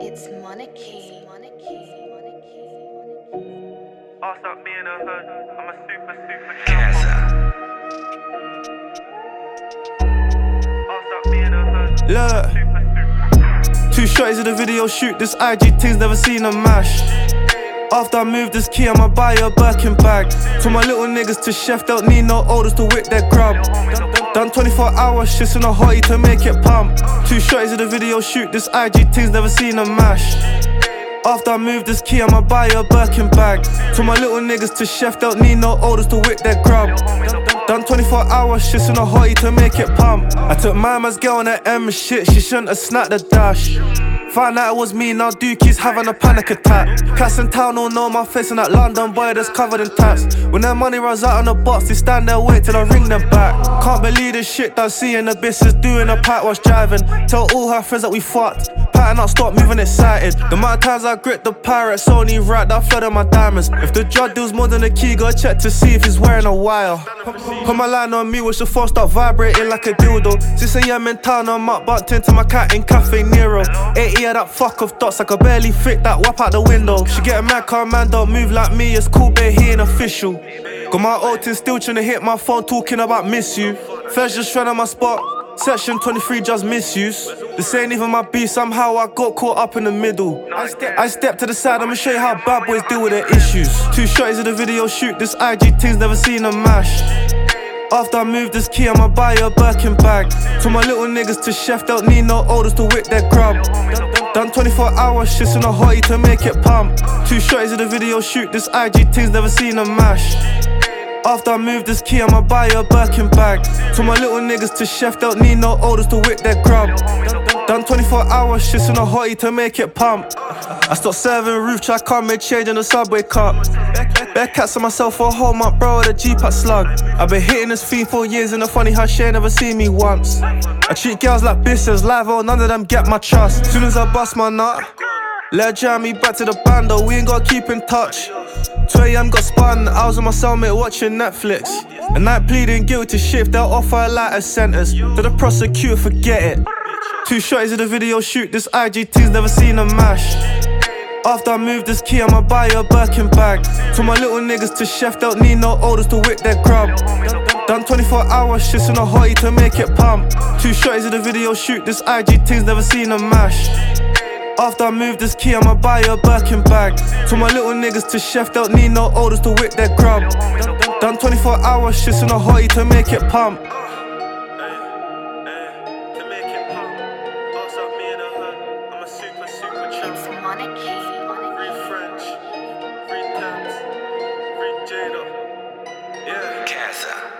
It's Monarchy. Ass up me in a hood, I'm a super Casa. Ass up me in a hood, Look, two shorties of the video shoot. This IG thing's never seen a mash. After I move this key, I'ma buy a Birkin bag. To my little niggas to chef, don't need no orders to whip their grub. Done 24-hour shifts in a hottie to make it pump. Two shorties of the video shoot. This IG thing's never seen a mash. After I move this key, I'ma buy a Birkin bag. To my little niggas to chef, don't need no orders to whip their grub. Done 24-hour shifts in a hottie to make it pump. I took my man's girl on that M shit, she shouldn't have snapped the dash. Found out it was me, now Dookie's having a panic attack. Cats in town all know my face, and that London boy that's covered in tats. When their money runs out on the box, they stand there wait till I ring them back. Can't believe this shit that seeing the bitches doing a pipe was driving. Tell all her friends that we fucked, pattern up, stop moving excited. The amount of times I grip the pirates, only right that flooded my diamonds. If the drug deal's more than a key, gotta check to see if he's wearing a wire. Put my line on me, watch the phone start vibrating like a dildo. 6 AM in town, I'm up, bumped into my cat in Cafe Nero. 80 of that fuck off dots, I could barely fit that whap out the window. She getting mad, cause man don't move like me, it's cool, but he ain't official. Got my old tin still tryna hit my phone, talking about miss you. First just trying on my spot, section 23 just misuse. This ain't even my beef, somehow I got caught up in the middle. I stepped to the side, I'ma show you how bad boys deal with their issues. Two shorties of the video shoot, this IG thing's never seen a mash. After I move this key, I'ma buy a Birkin bag. To my little niggas to chef, don't need no orders to whip their grub. Done 24-hour shifts in a hottie to make it pump. Two shorties of the video shoot, this IG thing's never seen a mash. After I move this key, I'ma buy a Birkin bag. To my little niggas to chef, don't need no orders to whip their grub. Done 24-hour shifts in a hottie to make it pump. I stopped serving roof, try can't make change in the subway cup. Bare cats on myself for a whole month, bro, with a G-Pack slug. I've been hitting this fiend for years, and the funny how she ain't never seen me once. I treat girls like bitches, live or none of them get my trust. Soon as I bust my nut, let her drive me back to the bando, we ain't gotta keep in touch. 2 AM got spun, I was with my cellmate watching Netflix. A night pleading guilty shit, they'll offer a lighter sentence. To the prosecutor, forget it. Two shorties of the video shoot, this IG thing's never seen a mash. After I move this key, I'ma buy a Birkin bag. To my little niggas to chef, don't need no orders to whip their grub. Done 24-hour shifts in a hottie to make it pump. Two shorties of the video shoot, this IG thing's never seen a mash. After I move this key, I'ma buy a Birkin bag. To my little niggas to chef, don't need no orders to whip their grub. Done 24-hour shifts in a hottie to make it pump. It's Monarchy. free French, free Thames, free Jada. Yeah. Casa.